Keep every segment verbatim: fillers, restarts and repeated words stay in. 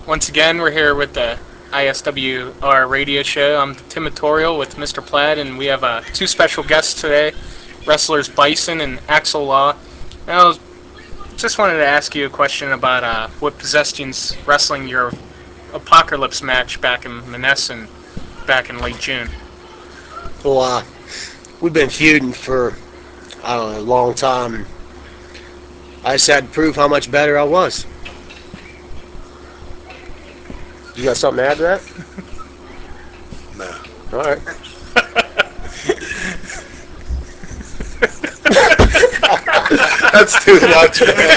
Once again, we're here with the I S W R radio show. I'm Tim Matorial with Mister Plaid, and we have uh, two special guests today, wrestlers Bison and Axel Law. And I was, just wanted to ask you a question about uh, what possessed you in wrestling your Apocalypse match back in Monessen back in late June. Well, uh, we've been feuding for, I don't know, a long time. I just had to prove how much better I was. You got something to add to that? No. All right. That's too much, man.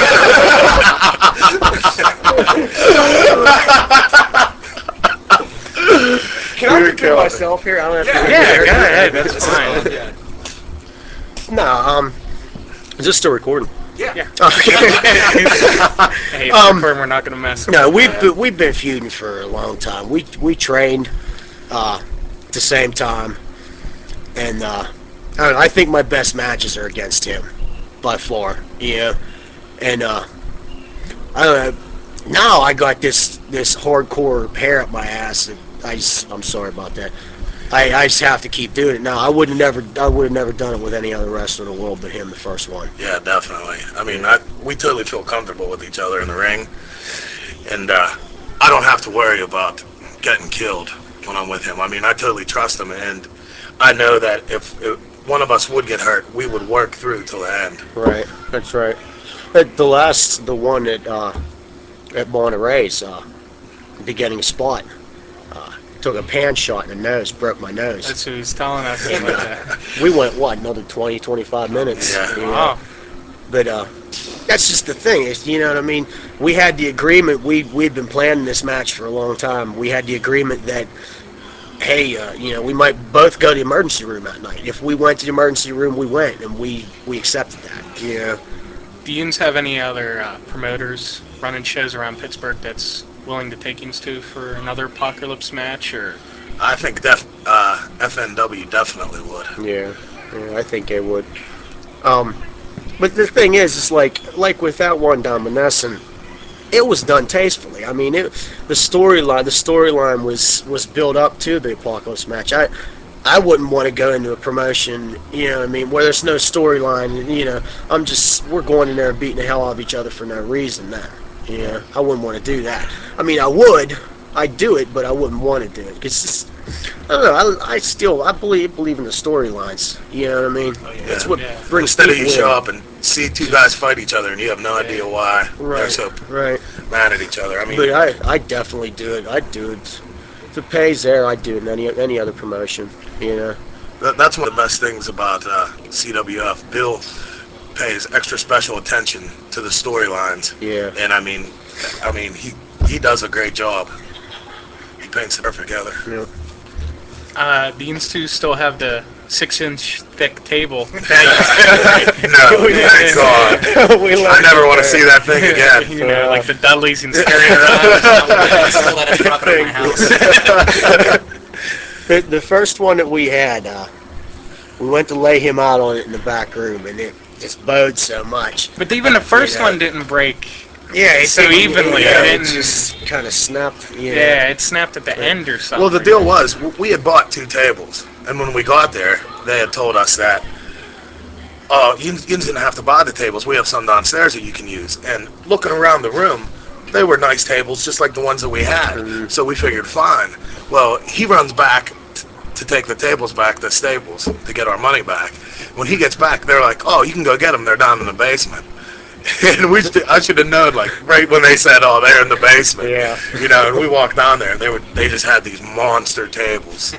Can I defend myself here? I don't have to. Yeah, go ahead. That's fine. Yeah. No, um, is this still recording? Yeah. Yeah. Okay. Hey, if Um, we're not going to mess with No, it. we've been, we've been feuding for a long time. We we trained uh, at the same time, and uh, I don't know, I think my best matches are against him by far. Yeah, and uh, I don't know. Now I got this this hardcore hair up my ass. And I just, I'm sorry about that. I, I just have to keep doing it now. I would have never I would have never done it with any other wrestler in the world but him, the first one. Yeah, definitely. I mean, I, we totally feel comfortable with each other in the ring, and uh, I don't have to worry about getting killed when I'm with him. I mean, I totally trust him, and I know that if, if one of us would get hurt, we would work through till the end. Right, that's right. But the last, the one at uh, at Monterey's, uh, beginning a spot, uh, took a pan shot in the nose, broke my nose. That's who he's telling us. About that. We went what another twenty, twenty-five minutes. Yeah. You know? Wow. But uh, that's just the thing. Is you know what I mean? We had the agreement. We we'd been planning this match for a long time. We had the agreement that hey, uh, you know, we might both go to the emergency room that night. If we went to the emergency room, we went, and we we accepted that. You know. Do you have any other uh, promoters running shows around Pittsburgh that's willing to take you to for another Apocalypse match? Or I think def, uh, F N W definitely would. Yeah, yeah, I think they would. Um, but the thing is, it's like like with that one Dominescent, it was done tastefully. I mean, it, the storyline the storyline was was built up to the Apocalypse match. I I wouldn't want to go into a promotion, you know what I mean, where there's no storyline. You know, I'm just we're going in there beating the hell out of each other for no reason. Now, you know, I wouldn't want to do that. I mean, I would, I'd do it, but I wouldn't want to do it because I don't know. I, I still I believe believe in the storylines. You know what I mean? Oh, yeah. That's what Yeah. brings Instead of people you show in. up and see two guys fight each other and you have no Yeah. idea why they're Right, so right. mad at each other. I mean, But I I definitely do it. I'd do it. If it pays there, I'd do it in any any other promotion. You know. that, that's one of the best things about uh, C W F. Bill pays extra special attention to the storylines, Yeah. and I mean, I mean he he does a great job. He paints it perfect together. Yeah. uh, the Instu still have the six-inch thick table. No, thank God. we I never want to see that thing again. You know, like the Dudleys and carrying around. Still let us drop it at my house. The, the first one that we had, uh, we went to lay him out on it in the back room, and it just bowed so much. But even the first You know. one didn't break. Yeah, it So didn't- evenly, Yeah, it it didn't- just kind of snapped. You know. Yeah, it snapped at the end or something. Well, the deal was we had bought two tables, and when we got there, they had told us that, oh, you, you didn't have to buy the tables. We have some downstairs that you can use. And looking around the room, they were nice tables, just like the ones that we had. Mm-hmm. So we figured, fine. Well, he runs back t- to take the tables back to Staples to get our money back. When he gets back, they're like, oh, you can go get them. They're down in the basement. And we, st- I should have known, like, right when they said, "Oh, they're in the basement." Yeah. You know, and we walked down there, and they were, they just had these monster tables.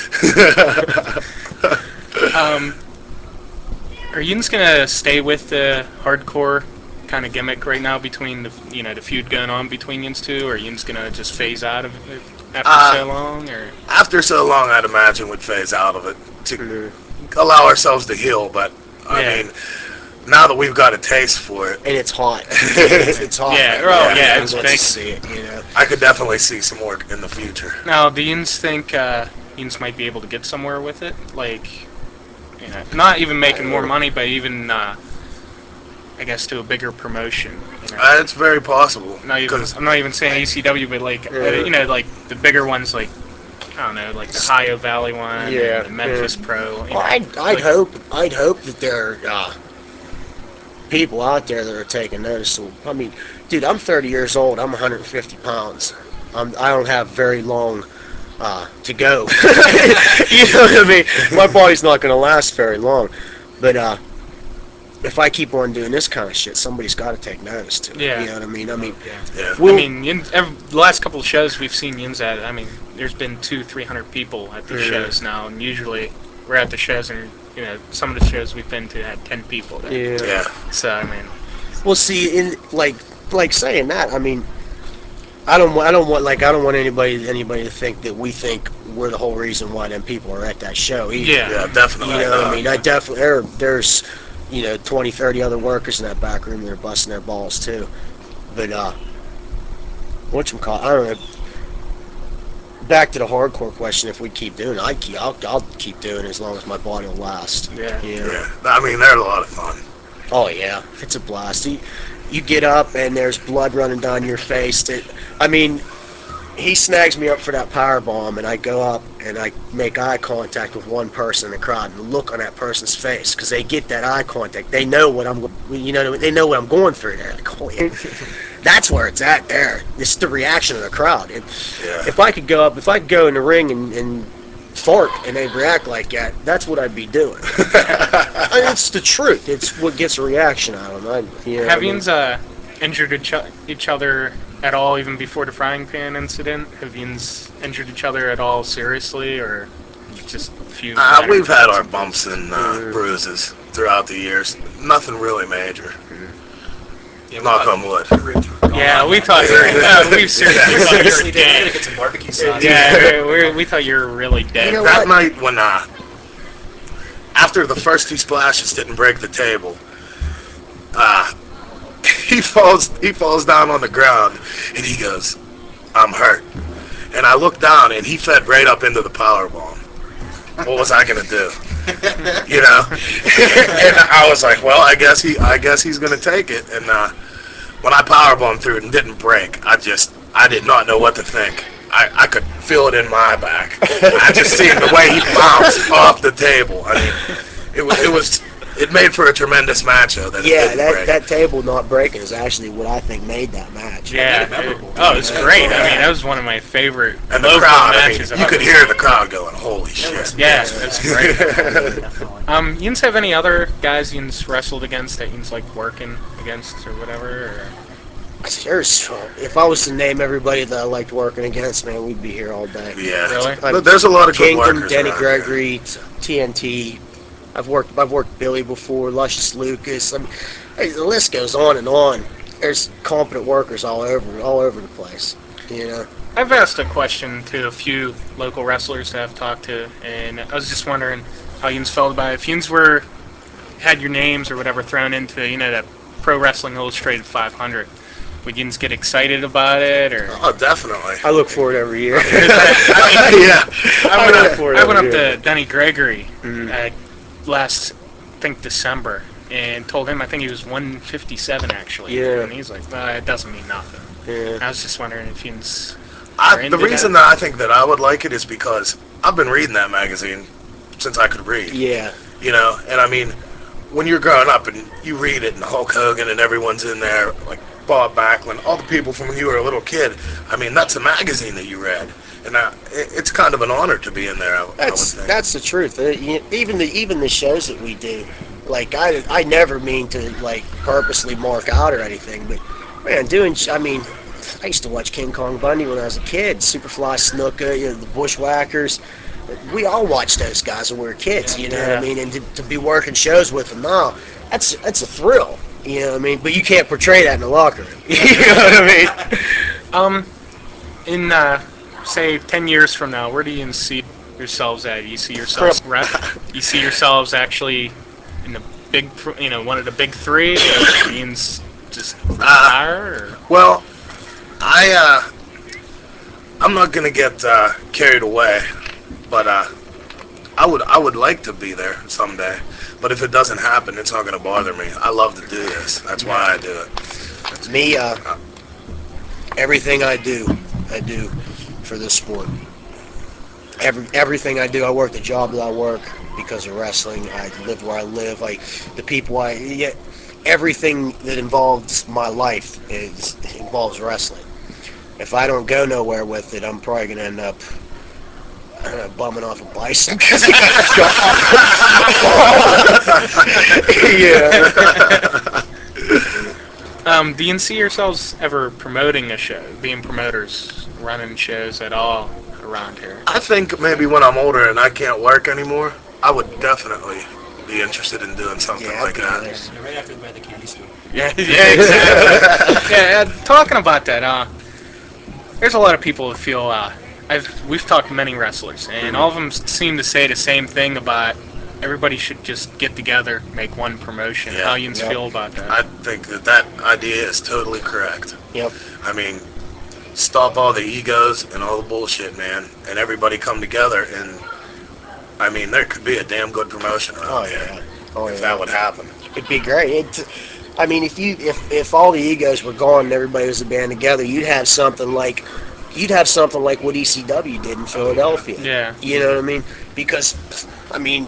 Um, are you just gonna stay with the hardcore kind of gimmick right now between the you know the feud going on between you two, or are you just gonna just phase out of it after Uh, so long, or After so long, I'd imagine we'd phase out of it to Mhm. allow ourselves to heal. But I Yeah. mean, now that we've got a taste for it, And it's hot. it's, it's hot. Yeah, right oh, now. yeah, Everybody it's wants to big. see it. You know. I could definitely see some more in the future. now do you think uh, you might be able to get somewhere with it, like you know, not even making more money, but even uh, I guess, to a bigger promotion. You know? Uh, it's very possible. Not even, Because I'm not even saying E C W, but like uh, Yeah. you know, like the bigger ones, like I don't know, like the Ohio Valley one, Yeah, and the Memphis yeah. Pro. You know, Well, I'd, I'd like, hope I'd hope that there are uh, people out there that are taking notice. I mean, dude, I'm thirty years old. I'm one hundred fifty pounds. I'm, I don't have very long uh, to go. You know what I mean? My body's not going to last very long. But uh, if I keep on doing this kind of shit, somebody's got to take notice to it. Yeah. You know what I mean? I mean, yeah. yeah, we'll, I mean, Yin, every, the last couple of shows we've seen Yins at, I mean, there's been two, three hundred people at these Yeah. shows now, and usually we're at the shows, and you know, some of the shows we've been to had ten people there. yeah. yeah. So I mean, Well, see, in like like saying that, I mean, I don't wa- I don't want like I don't want anybody anybody to think that we think we're the whole reason why them people are at that show either. yeah, Yeah, definitely. You know what I not. mean? I definitely there, there's you know twenty, thirty other workers in that back room that are busting their balls too. But uh, whatchamacallit, I don't know. Back to the hardcore question: if we keep doing it, I keep I'll, I'll keep doing it as long as my body will last. yeah. You know? Yeah, I mean, they're a lot of fun. Oh yeah, it's a blast. You, you get up and there's blood running down your face. That I mean, he snags me up for that power bomb, and I go up and I make eye contact with one person in the crowd, and the look on that person's face, because they get that eye contact, they know what I'm, you know, they know what I'm going through there. Like, oh, yeah. That's where it's at there. It's the reaction of the crowd. It, Yeah. If I could go up, if I could go in the ring and, and fart and they react like that, that's what I'd be doing. I mean, it's the truth. It's what gets a reaction out of them. I, you know, Have I mean, Yins uh, injured each, o- each other at all, even before the frying pan incident? Have Yins injured each other at all seriously, or just a few? Uh, minor we've had cuts our and bumps things? and uh, bruises throughout the years. Nothing really major. Yeah, we Knock thought on wood. you were gone Yeah, on we that. thought you were. Uh, we seriously thought you Seriously, were dude, I'm gonna dead. get some barbecue sauce. Yeah, we, we, we thought you were really dead. You know That what? night when, uh, after the first two splashes didn't break the table, uh, he falls he falls down on the ground and he goes, "I'm hurt." And I looked down and he fed right up into the power bomb. What was I gonna do? You know? And I was like, well, I guess he I guess he's gonna take it. And uh, when I power bombed through it and didn't break, I just I did not know what to think. I, I could feel it in my back. I just seen the way he bounced off the table. I mean, it was it was it made for a tremendous match though that it Yeah, didn't that, break. that table not breaking is actually what I think made that match. Yeah. it memorable. Oh, it was Yeah. great. I mean, that was one of my favorite And the local crowd, I mean, matches I've you ever could hear seen. the crowd going, "Holy shit!" Yeah, it was great. Definitely. Um, Yins have any other guys Yins wrestled against that Yins like working against or whatever? Or? There's, if I was to name everybody that I liked working against, man, we'd be here all day. Yeah. Really? But there's a lot of good Kingdom, workers Denny around here. Gregory, T N T. I've worked I've worked Billy before, Luscious Lucas. I mean, hey, the list goes on and on. There's competent workers all over all over the place. You know. I've asked a question to a few local wrestlers that I've talked to, and I was just wondering how Yins felt about it. If Yins were had your names or whatever thrown into you know that Pro Wrestling Illustrated five hundred, would Yins get excited about it or? Oh, definitely. I look for it every year. Yeah. I went look up, for it I went up every year. to Denny Gregory Mhm. uh, last, I think December, and told him I think he was one fifty-seven actually. Yeah. And he's like, well, it doesn't mean nothing. Yeah. I was just wondering if Yins. I, Are the into reason that? that I think that I would like it is because I've been reading that magazine since I could read. Yeah. You know, and I mean, when you're growing up and you read it and Hulk Hogan and everyone's in there, like Bob Backlund, all the people from when you were a little kid, I mean, that's a magazine that you read. And I, it, it's kind of an honor to be in there, I, I would That's think. that's the truth. Uh, you- Even the even the shows that we do, like I I never mean to like purposely mark out or anything, but man, doing sh- I mean, I used to watch King Kong Bundy when I was a kid, Superfly Snuka, you know, the Bushwhackers. We all watched those guys when we were kids, you know what Yeah. I mean? And to, to be working shows with them now, that's that's a thrill, you know what I mean? But you can't portray that in the locker room, you know what I mean? Um, in uh, say ten years from now, where do you see yourselves at? You see yourselves rep? You see yourselves actually in the big, th- you know, one of the big three? Or Ian's just retire? Or? Well, I, uh, I'm not going to get uh, carried away, but uh, I would I would like to be there someday. But if it doesn't happen, it's not going to bother me. I love to do this. That's why I do it. Me, uh, everything I do, I do for this sport. Every everything I do, I work the job that I work because of wrestling. I live where I live. I, the people I, yeah, everything that involves my life is involves wrestling. If I don't go nowhere with it, I'm probably gonna end up I don't know, bumming off a bison because he keeps going. Yeah. Um, do you see yourselves ever promoting a show, being promoters, running shows at all around here? I think maybe when I'm older and I can't work anymore, I would definitely be interested in doing something Yeah, like that'd be that. nice. And right after we buy the candy store. Yeah, yeah, exactly. yeah, uh, talking about that, uh, there's a lot of people that feel. Uh, I've we've talked to many wrestlers, and all of them seem to say the same thing about everybody should just get together, make one promotion. Yeah. How you Yep. feel about that? I think that that idea is totally correct. Yep. I mean, stop all the egos and all the bullshit, man, and everybody come together. And I mean, there could be a damn good promotion around Oh here yeah. Oh if yeah. that would happen. It'd be great. It, I mean, if you if if all the egos were gone and everybody was a band together, you'd have something like you'd have something like what E C W did in Philadelphia. Yeah. You know what I mean? Because I mean,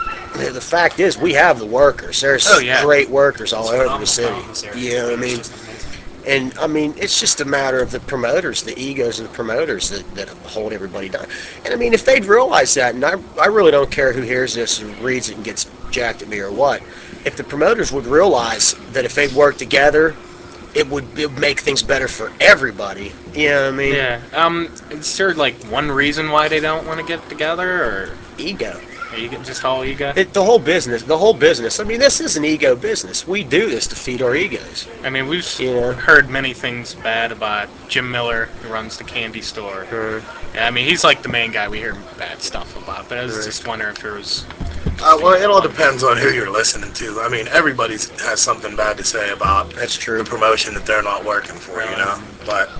the fact is, we have the workers. There's Oh, yeah. great workers all It's over phenomenal the city. talent in this area. You know what I It's mean? just amazing. And I mean, it's just a matter of the promoters, the egos of the promoters that, that hold everybody down. And I mean, if they'd realize that, and I, I really don't care who hears this and reads it and gets jacked at me or what, if the promoters would realize that if they work together, it would, it would make things better for everybody. You know what I mean? Yeah. Um, is there like one reason why they don't want to get together, or Ego. are you just all ego? It, the whole business, the whole business. I mean, this is an ego business. We do this to feed our egos. I mean, we've Yeah. heard many things bad about Jim Miller, who runs the candy store. Uh, Yeah, I mean, he's like the main guy we hear bad stuff about. But I was Right. just wondering if there was. Uh, well, it all depends on who you're listening to. I mean, everybody has something bad to say about That's the true. promotion that they're not working for, you know. But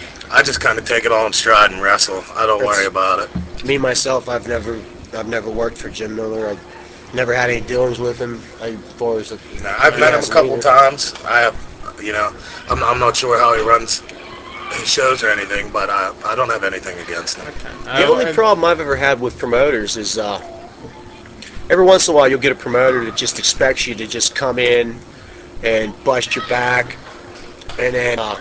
I just kind of take it all in stride and wrestle. I don't That's- worry about it. Me myself, I've never, I've never worked for Jim Miller. I never had any dealings with him. I, as far as the, Now, I've he met him a hasn't couple either. times. I have, you know, I'm, I'm not sure how he runs his shows or anything, but I, I don't have anything against him. The Uh, only uh, problem I've ever had with promoters is uh, every once in a while you'll get a promoter that just expects you to just come in and bust your back, and then uh,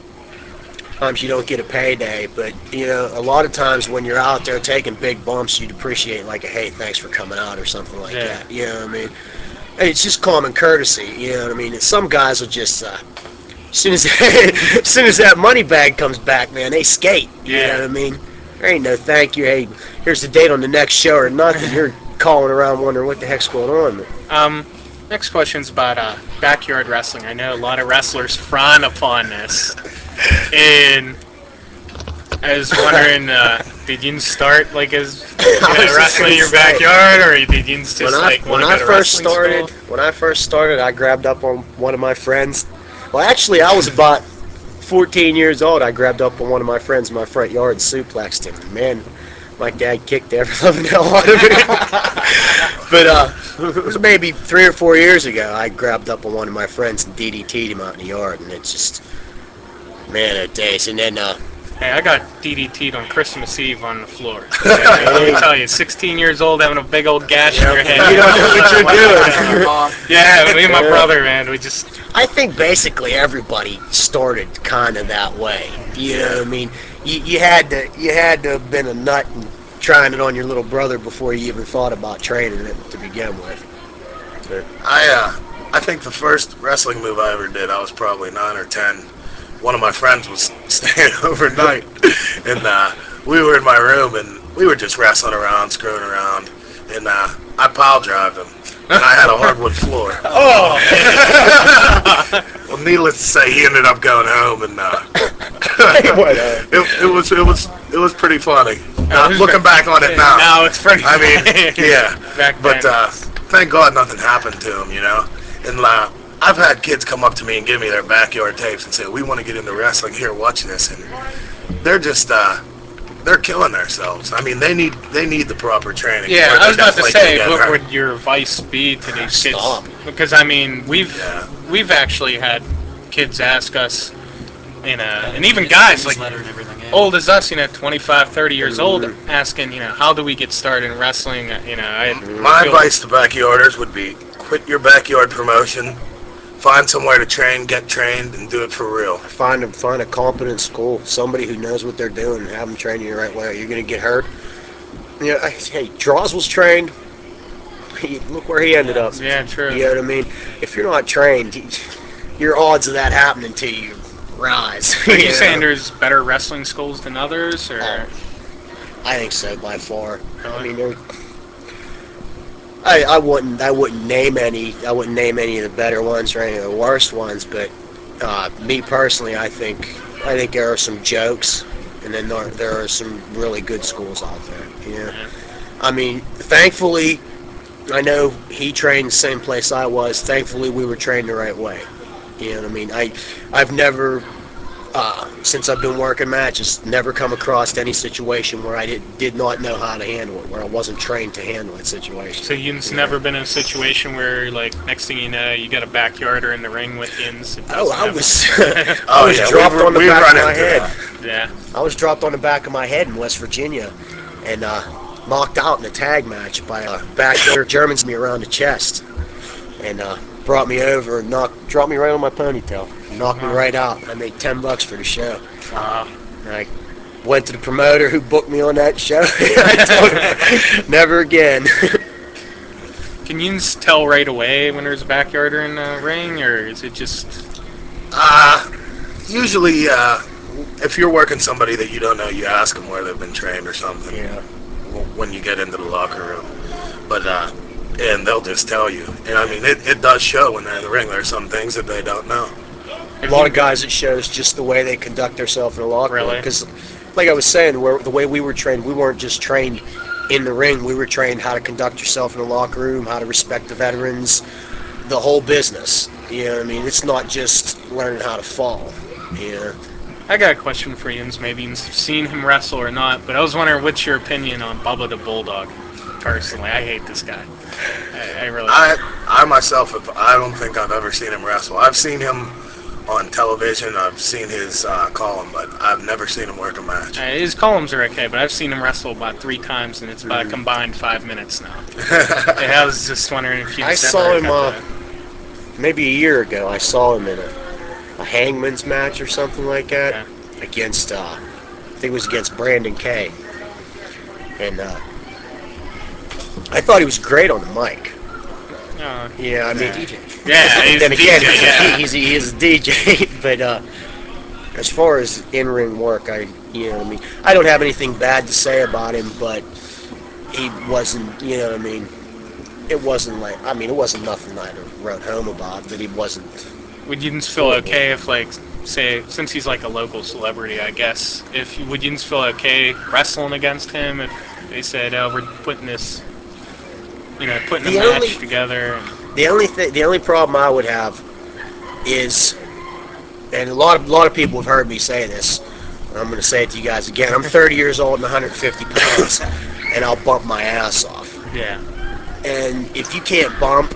sometimes you don't get a payday. But you know, a lot of times when you're out there taking big bumps, you'd appreciate like a hey, thanks for coming out or something like Yeah. that. You know what I mean? And it's just common courtesy. You know what I mean? And some guys will just. Uh, as soon as, as soon as that money bag comes back, man, they skate. You Yeah. know what I mean? There ain't no thank you. Hey, here's the date on the next show or nothing. You're calling around wondering what the heck's going on. Um, next question's about uh, backyard wrestling. I know a lot of wrestlers frown upon this, and I was wondering, uh, did you start like as you know, was just wrestling in gonna your say, backyard, or did you just When I like when want to I go to first wrestling started, school? when I first started, I grabbed up on one of my friends. Well, actually, I was about fourteen years old. I grabbed up on one of my friends in my front yard and suplexed him. And man, my dad kicked the ever loving hell out of me. But uh, it was maybe three or four years ago. I grabbed up on one of my friends and D D T'd him out in the yard, and it's just man, it days. And then uh, Hey, I got D D T'd on Christmas Eve on the floor. Let me tell you, sixteen years old, having a big old gash in your head. you don't know what you're doing. Mom, Yeah, me and my brother, man, we just I think basically everybody started kind of that way. You know what I mean? You, you had to you had to have been a nut and trying it on your little brother before you even thought about training it to begin with. But, I uh, I think the first wrestling move I ever did, I was probably nine or ten. One of my friends was staying overnight, and uh, we were in my room, and we were just wrestling around, screwing around, and uh, I pile drived him, and I had a hardwood floor. oh, Well, needless to say, he ended up going home, and uh, what, uh, it, it was it was it was pretty funny. Uh, Uh, looking back on it now, now it's pretty. I mean, yeah. Back But then, uh, thank God nothing happened to him, you know. And uh, I've had kids come up to me and give me their backyard tapes and say, "We want to get into wrestling here. Watch this," and they're just uh, they're killing themselves. I mean, they need they need the proper training. Yeah, or I they're was about to definitely gonna say, get what hurt. would your advice be to these kids? Stop. Because I mean, we've Yeah. we've actually had kids ask us, you know, Uh, and even news- guys like newsletter and everything. Yeah. old as us, you know, twenty-five, thirty years old, Mhm. asking, you know, how do we get started in wrestling? Uh, You know, I My feel, advice to backyarders would be quit your backyard promotion, find somewhere to train, get trained, and do it for real. Find a find a competent school, somebody who knows what they're doing, and have them train you the right way. You're gonna get hurt. Yeah, I- hey, Draws was trained. He, look where he ended Yeah. up. yeah, true. You know what I mean? If you're not trained, your odds of that happening to you rise. Are you know? saying there's better wrestling schools than others, or Oh, I think so by far. I Really? mean, there, I, I wouldn't I wouldn't name any I wouldn't name any of the better ones or any of the worst ones, but uh, me personally, I think I think there are some jokes, and then there, there are some really good schools out there. Yeah, Yeah. I mean, thankfully, I know he trained the same place I was. Thankfully, we were trained the right way. You know what I mean? I I've never uh, since I've been working matches, never come across any situation where I did, did not know how to handle it, where I wasn't trained to handle that situation. so you've Yeah. never been in a situation where, like, next thing you know, you got a backyarder in the ring with you, and it Oh, doesn't I have- was, I Oh, was yeah, dropped we've- on the we've back run of my into head. that. yeah. I was dropped on the back of my head in West Virginia, and uh, knocked out in a tag match by a backyarder Germans me around the chest, and uh, brought me over and knocked, dropped me right on my ponytail, knocked me Wow. right out. I made ten bucks for the show. Wow. And I went to the promoter who booked me on that show. I told him, never again. Can you s- tell right away when there's a backyarder in the ring, or is it just Uh, usually, uh, if you're working somebody that you don't know, you ask them where they've been trained or something Yeah. w- when you get into the locker room. But, uh, and they'll just tell you. And I mean, it, it does show when they're in the ring. There's some things that they don't know. A lot of guys, it shows just the way they conduct themselves in the locker room. Really? Because, like I was saying, where, the way we were trained, we weren't just trained in the ring. We were trained how to conduct yourself in the locker room, how to respect the veterans, the whole business. You know what I mean? It's not just learning how to fall. You know? I got a question for you, and maybe you've seen him wrestle or not, but I was wondering what's your opinion on Bubba the Bulldog. Personally, I hate this guy. I, I really. I, I myself, have, I don't think I've ever seen him wrestle. I've seen him on television. I've seen his uh, column, but I've never seen him work a match. Uh, his columns are okay, but I've seen him wrestle about three times, and it's about a combined five minutes now. And I was just wondering if you. I saw him uh, maybe a year ago. I saw him in a, a hangman's match or something like that Yeah. against, uh, I think it was against Brandon Kay. And uh, I thought he was great on the mic. Uh, Yeah, I mean, yeah. Yeah, he's then a again, D J, he's, yeah. a, he's, a, he is a D J. But uh, as far as in-ring work, I, you know what I mean, I don't have anything bad to say about him, but he wasn't, you know what I mean, it wasn't like, I mean, it wasn't nothing I wrote home about, but he wasn't. Would you feel okay if, like, say, since he's like a local celebrity, I guess, if you, would you feel okay wrestling against him if they said, "Oh, we're putting this, you know, putting a The match only- together"? And, The only thing, the only problem I would have is, and a lot of a lot of people have heard me say this. And I'm going to say it to you guys again. I'm thirty years old and one hundred fifty pounds, and I'll bump my ass off. yeah, And if you can't bump,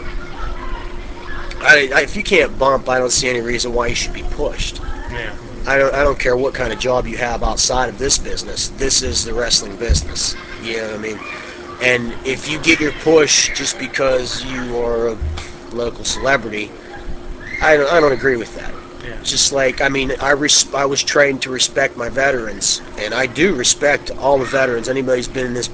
I, I, if you can't bump, I don't see any reason why you should be pushed. yeah. I don't, I don't care what kind of job you have outside of this business. This is the wrestling business. You know what I mean? And if you get your push just because you are a local celebrity, I don't, I don't agree with that. Yeah. Just like, I mean, I res- I was trained to respect my veterans, and I do respect all the veterans. Anybody who's been in this